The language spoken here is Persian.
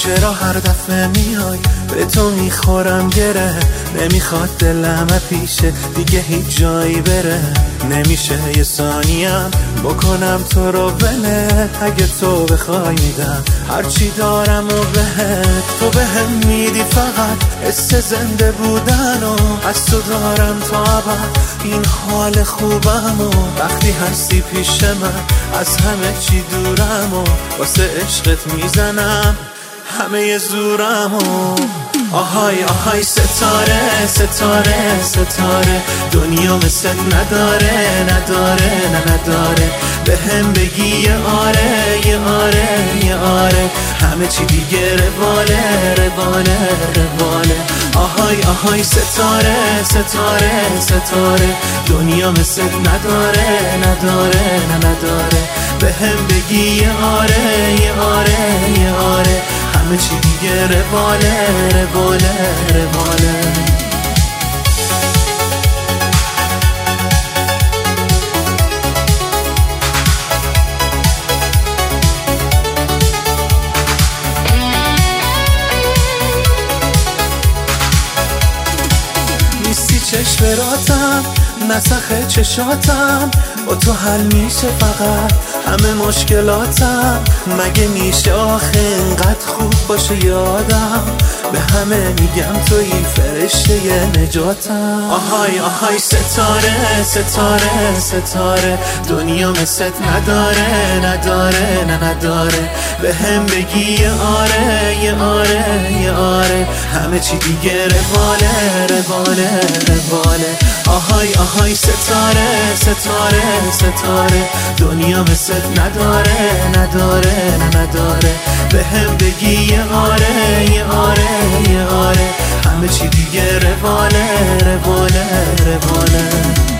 چرا هر دفعه میای به تو میخورم گره؟ نمیخواد دلم پیشه دیگه هیچ جایی بره. نمیشه یه ثانیم بکنم تو رو ولت. اگه تو بخوای میدم هرچی دارم و بهت. تو بهم میدی فقط حس زنده بودن و از تو دارم تا ابد این حال خوبم. و وقتی هستی پیش من از همه چی دورم و واسه عشقت میزنم همه زورم. و آهای آهای ستاره ستاره ستاره، دنیا مثل نداره نداره نه نداره. به هم بگی یه آره یه آره یه آره، همه چی دیگه رواله رواله رواله. آهای آهای ستاره ستاره ستاره، دنیا مثل نداره نداره نه نداره. به هم بگی یه آره یه آره یه آره، همه چی دیگه رواله رواله رواله. نیستی چشم نسخ چشاتم، با تو حل میشه فقط همه مشکلاتم. مگه میشه آخه اینقدر خوب باشه یادم؟ به همه میگم توی فرشته نجاتم. آهای آهای ستاره ستاره ستاره، دنیا مثل نداره نداره نه نداره. به هم بگی یه آره یه آره یه آره، همه چی دیگه رواله رواله رواله. آهای آهای ستاره ستاره ستاره، دنیا مثل نداره نداره نه نداره. به هم بگی یه آره یه آره یه آره، همه چی دیگه رواله رواله رواله.